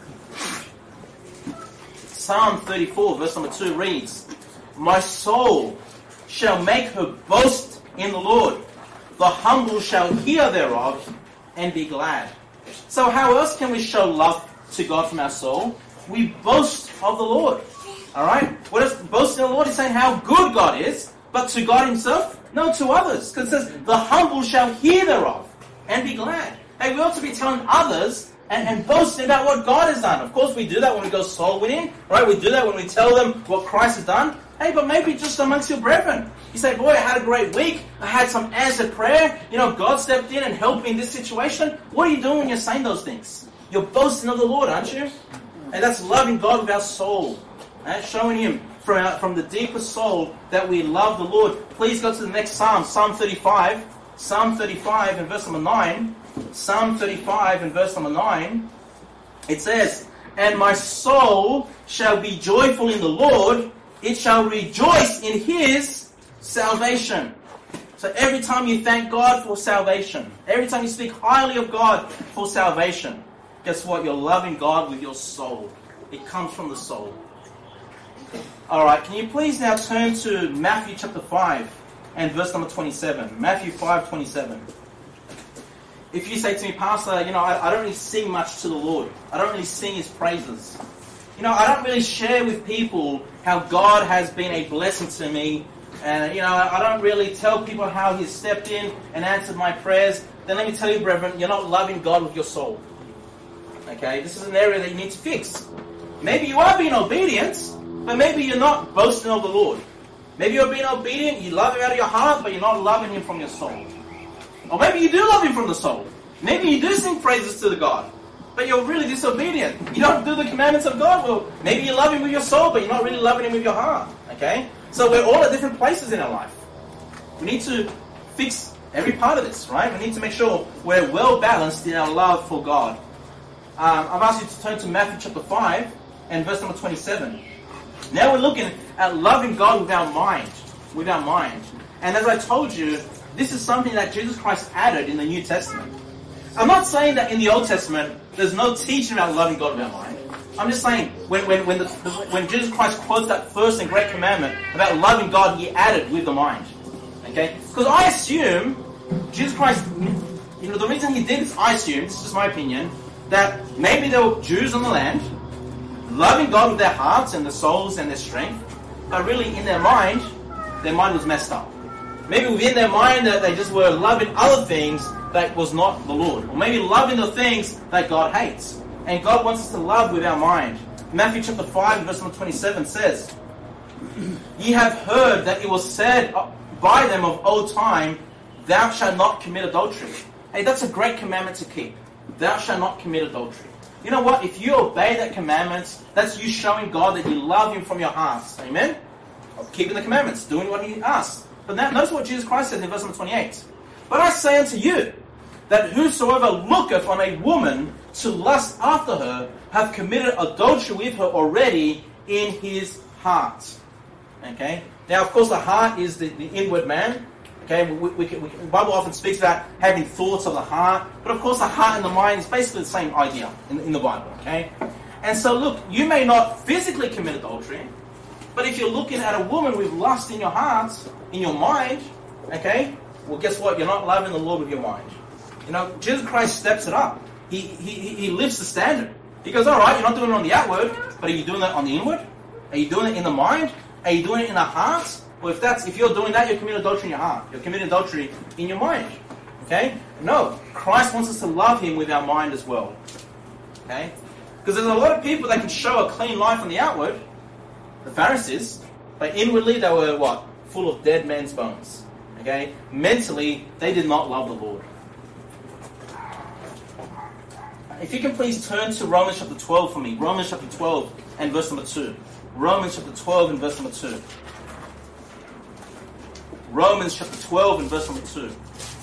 Psalm 34 verse number 2 reads, My soul shall make her boast in the Lord. The humble shall hear thereof and be glad. So how else can we show love to God from our soul? We boast of the Lord. Alright? What is boasting of the Lord? Is saying how good God is, but to God Himself? No, to others. Because it says, the humble shall hear thereof and be glad. Hey, we ought to be telling others and boasting about what God has done. Of course, we do that when we go soul winning, right? We do that when we tell them what Christ has done. Hey, but maybe just amongst your brethren. You say, boy, I had a great week. I had some answered prayer. God stepped in and helped me in this situation. What are you doing when you're saying those things? You're boasting of the Lord, aren't you? And that's loving God with our soul. Showing Him from the deepest soul that we love the Lord. Please go to the next Psalm, Psalm 35. Psalm 35 and verse number 9. Psalm 35 and verse number 9. It says, And my soul shall be joyful in the Lord. It shall rejoice in His salvation. So every time you thank God for salvation, every time you speak highly of God for salvation, guess what? You're loving God with your soul. It comes from the soul. Alright, can you please now turn to Matthew chapter 5 and verse number 27. Matthew 5:27. If you say to me, Pastor, I don't really sing much to the Lord. I don't really sing His praises. I don't really share with people how God has been a blessing to me. And, I don't really tell people how He's stepped in and answered my prayers. Then let me tell you, brethren, you're not loving God with your soul. Okay? This is an area that you need to fix. Maybe you are being obedient, but maybe you're not boasting of the Lord. Maybe you're being obedient, you love Him out of your heart, but you're not loving Him from your soul. Or maybe you do love Him from the soul. Maybe you do sing praises to the God, but you're really disobedient. You don't do the commandments of God. Well, maybe you love Him with your soul, but you're not really loving Him with your heart. Okay? So we're all at different places in our life. We need to fix every part of this, right? We need to make sure we're well balanced in our love for God. I've asked you to turn to Matthew chapter 5 and verse number 27. Now we're looking at loving God with our mind. With our mind. And as I told you, this is something that Jesus Christ added in the New Testament. I'm not saying that in the Old Testament there's no teaching about loving God with our mind. I'm just saying when Jesus Christ quotes that first and great commandment about loving God, he added with the mind. Okay? Because I assume Jesus Christ, the reason he did this, I assume, this is just my opinion, that maybe there were Jews on the land loving God with their hearts and their souls and their strength, but really in their mind was messed up. Maybe within their mind that they just were loving other things that was not the Lord. Or maybe loving the things that God hates. And God wants us to love with our mind. Matthew chapter 5 verse number 27 says, "Ye have heard that it was said by them of old time, thou shalt not commit adultery." Hey, that's a great commandment to keep. Thou shalt not commit adultery. You know what? If you obey that commandment, that's you showing God that you love him from your heart. Amen? Keeping the commandments, doing what he asks. But now, notice what Jesus Christ says in verse number 28. "But I say unto you, that whosoever looketh on a woman to lust after her, hath committed adultery with her already in his heart." Okay? Now, of course, the heart is the inward man. Okay? The Bible often speaks about having thoughts of the heart. But of course, the heart and the mind is basically the same idea in the Bible. Okay? And so, look, you may not physically commit adultery, but if you're looking at a woman with lust in your heart, in your mind, okay, well, guess what? You're not loving the Lord with your mind. Jesus Christ steps it up. He lifts the standard. He goes, all right, you're not doing it on the outward, but are you doing it on the inward? Are you doing it in the mind? Are you doing it in the heart? Well, if you're doing that, you're committing adultery in your heart. You're committing adultery in your mind. Okay? No. Christ wants us to love him with our mind as well. Okay? Because there's a lot of people that can show a clean life on the outward, the Pharisees, but inwardly they were what? Full of dead men's bones. Okay? Mentally, they did not love the Lord. If you can please turn to Romans chapter 12 for me. Romans chapter 12 and verse number 2. Romans chapter 12 and verse number 2. Romans chapter 12 and verse number 2.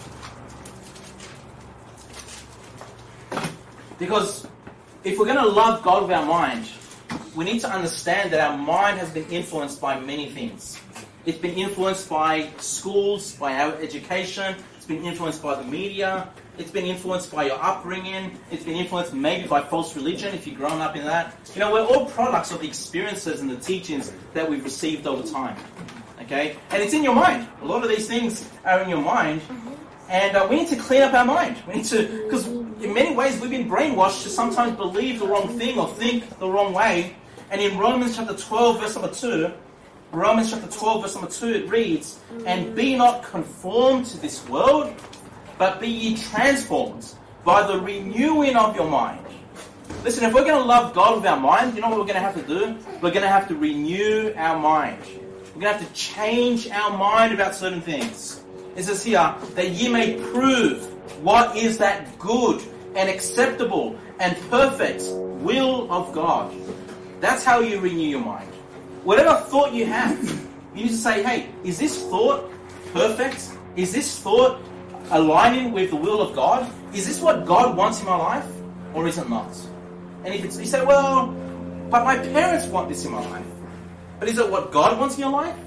Because if we're going to love God with our mind, we need to understand that our mind has been influenced by many things. It's been influenced by schools, by our education. It's been influenced by the media. It's been influenced by your upbringing. It's been influenced maybe by false religion if you've grown up in that. We're all products of the experiences and the teachings that we've received over time. Okay? And it's in your mind. A lot of these things are in your mind. And we need to clean up our mind. We need to, because in many ways we've been brainwashed to sometimes believe the wrong thing or think the wrong way. And in Romans chapter 12 verse number 2, Romans chapter 12 verse number 2, it reads, "And be not conformed to this world, but be ye transformed by the renewing of your mind." Listen, if we're going to love God with our mind, you know what we're going to have to do? We're going to have to renew our mind. We're going to have to change our mind about certain things. It says here, "that ye may prove what is that good and acceptable and perfect will of God." That's how you renew your mind. Whatever thought you have, you need to say, hey, is this thought perfect? Is this thought aligning with the will of God? Is this what God wants in my life? Or is it not? And if it's, you say, well, but my parents want this in my life. But is it what God wants in your life?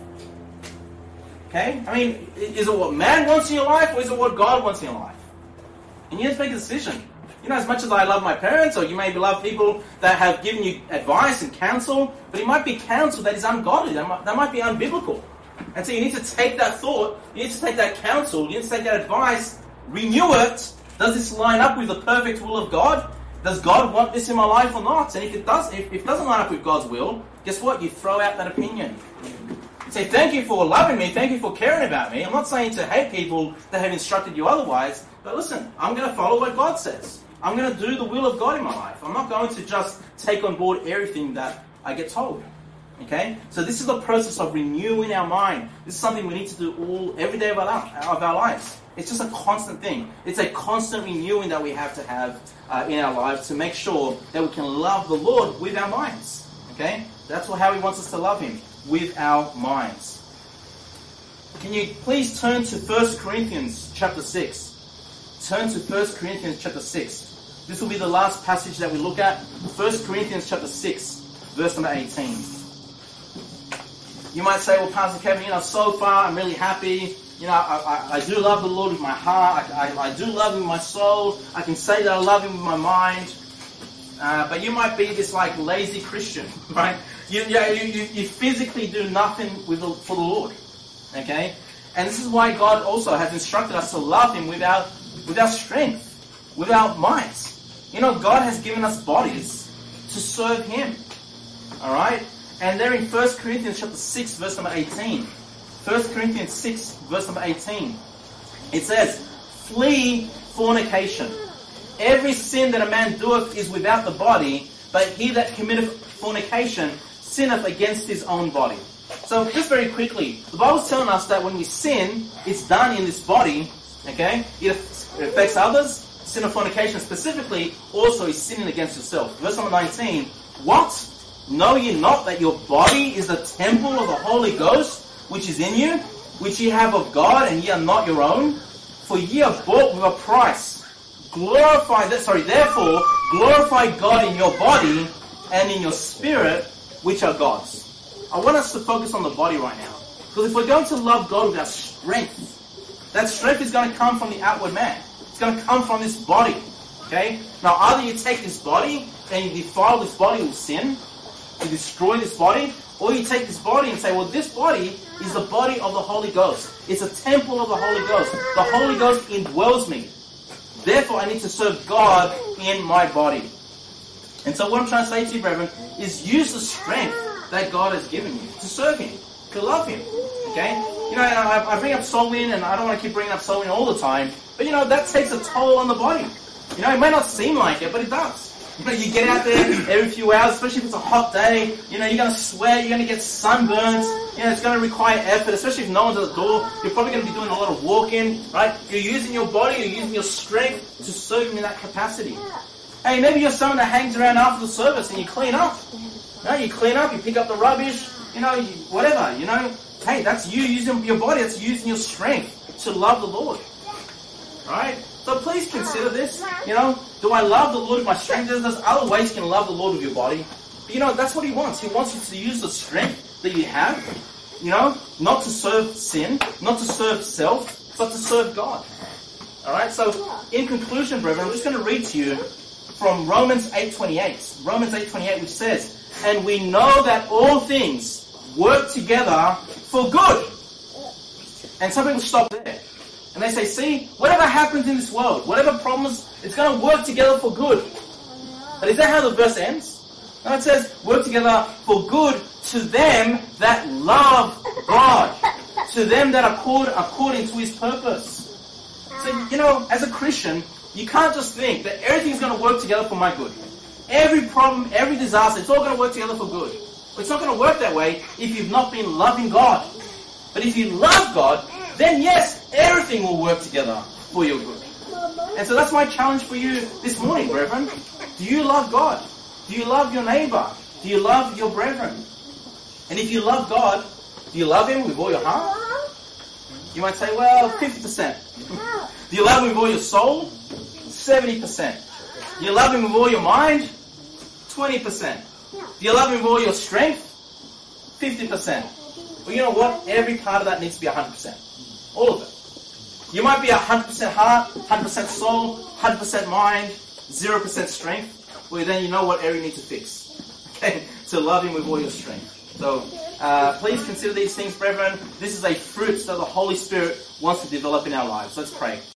Okay? I mean, is it what man wants in your life, or is it what God wants in your life? And you have to make a decision. As much as I love my parents, or you maybe love people that have given you advice and counsel, but it might be counsel that is ungodly, that might be unbiblical. And so you need to take that thought, you need to take that counsel, you need to take that advice, renew it. Does this line up with the perfect will of God? Does God want this in my life or not? And if it doesn't line up with God's will, guess what? You throw out that opinion. You say, thank you for loving me, thank you for caring about me. I'm not saying to hate people that have instructed you otherwise, but listen, I'm going to follow what God says. I'm going to do the will of God in my life. I'm not going to just take on board everything that I get told. Okay? So this is the process of renewing our mind. This is something we need to do every day of our lives. It's just a constant thing. It's a constant renewing that we have to have in our lives to make sure that we can love the Lord with our minds. Okay? That's how He wants us to love Him, with our minds. Can you please turn to 1 Corinthians chapter 6? Turn to 1 Corinthians chapter 6. This will be the last passage that we look at. 1 Corinthians chapter 6, verse number 18. You might say, well, Pastor Kevin, so far I'm really happy. I do love the Lord with my heart. I do love Him with my soul. I can say that I love Him with my mind. But you might be this like lazy Christian, right? You physically do nothing for the Lord, okay? And this is why God also has instructed us to love Him with our strength, with our might. God has given us bodies to serve Him, all right? And there in 1 Corinthians chapter 6, verse number 18, 1 Corinthians 6, verse number 18, it says, "Flee fornication. Every sin that a man doeth is without the body, but he that committeth fornication sinneth against his own body." So just very quickly, the Bible's telling us that when we sin, it's done in this body, okay? It affects others. Sin of fornication specifically also is sinning against yourself. Verse number 19, "What? Know ye not that your body is the temple of the Holy Ghost, which is in you, which ye have of God, and ye are not your own? For ye are bought with a price. Therefore, glorify God in your body and in your spirit, which are God's." I want us to focus on the body right now. Because if we're going to love God with our strength, that strength is going to come from the outward man. It's going to come from this body. Okay? Now, either you take this body and you defile this body with sin, you destroy this body, or you take this body and say, well, this body is the body of the Holy Ghost. It's a temple of the Holy Ghost. The Holy Ghost indwells me. Therefore, I need to serve God in my body. And so what I'm trying to say to you, brethren, is use the strength that God has given you to serve Him, to love Him. Okay? I bring up soul winning, and I don't want to keep bringing up soul winning all the time, but that takes a toll on the body. It may not seem like it, but it does. You get out there every few hours, especially if it's a hot day, you're going to sweat, you're going to get sunburnt, it's going to require effort, especially if no one's at the door. You're probably going to be doing a lot of walking, right? You're using your body, you're using your strength to serve Him in that capacity. Hey, maybe you're someone that hangs around after the service and you clean up. You clean up, you pick up the rubbish, whatever, Hey, that's you using your body, that's using your strength to love the Lord. Right? So please consider this. Do I love the Lord with my strength? There's other ways you can love the Lord with your body. But that's what He wants. He wants you to use the strength that you have, not to serve sin, not to serve self, but to serve God. Alright, so in conclusion, brethren, I'm just going to read to you from Romans 8:28. Romans 8:28, which says, "And we know that all things work together for good." And some people stop there. And they say, see, whatever happens in this world, whatever problems, it's going to work together for good. But is that how the verse ends? No, it says, work together for good to them that love God, to them that are called according to His purpose. So, as a Christian, you can't just think that everything's going to work together for my good. Every problem, every disaster, it's all going to work together for good. But it's not going to work that way if you've not been loving God. But if you love God, then yes, everything will work together for your good. And so that's my challenge for you this morning, brethren. Do you love God? Do you love your neighbor? Do you love your brethren? And if you love God, do you love Him with all your heart? You might say, well, 50%. Do you love Him with all your soul? 70%. Do you love Him with all your mind? 20%. Do you love Him with all your strength? 50%. Well, you know what? Every part of that needs to be 100%. All of it. You might be 100% heart, 100% soul, 100% mind, 0% strength. Well, then you know what area you need to fix. Okay? To love Him with all your strength. So, please consider these things, brethren. This is a fruit that the Holy Spirit wants to develop in our lives. Let's pray.